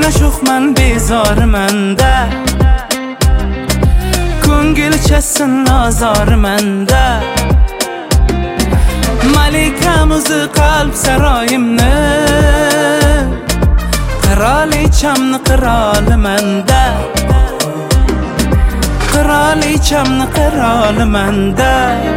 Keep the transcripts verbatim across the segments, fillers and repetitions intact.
sho'xman bezormanda, ko'ngilchasin ozormanda. Malikamizni qalb saroyimni, qirolichamni qirolimanda, qirolichamni qirolimanda.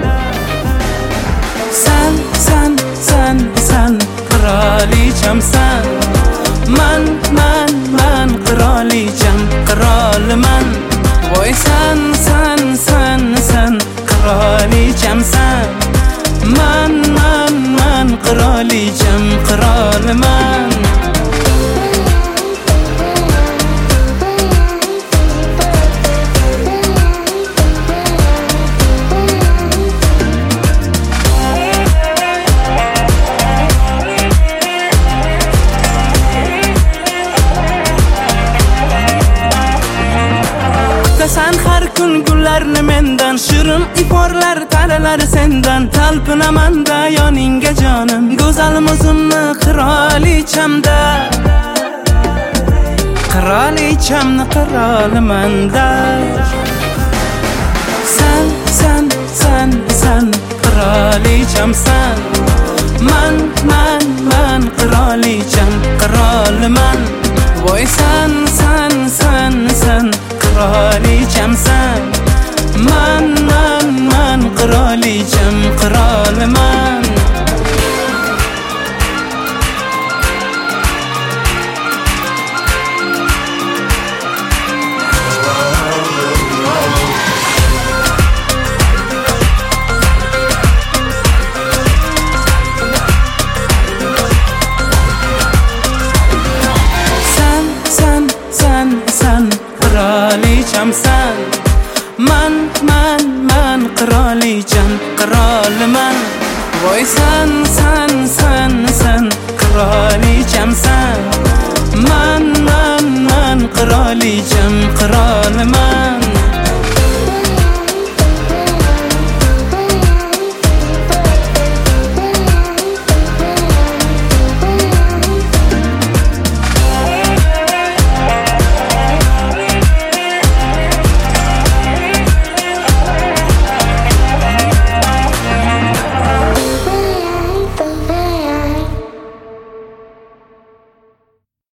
Sen, sen, sen, sen qirolichamsan. Man, man, man qirolicham, qiroliman. Voy sen, sen, sen, sen qirolichamsan. Man, man, man qirolicham, qiroliman. Sen har kun gullarni mendan, shirin iforlar talalar sendan. Talpinamanda yoningga jonim, go'zalim o'zimni qirolichamda, qirolichamni qirolimanda. Sen, sen, sen, sen qirolichamsan. Man, man, man qirolicham, qiroliman. Voy sen, sen, sen, sen qirolichamsan. Man, man, man qirolicham, qiroliman. Sen, sen, sen, sen qirolichamsan. Man, man, man qirolicham, qiroliman. Voy sen, sen, sen, sen qirolichamsan. Man, man, man qirolicham, qiroliman.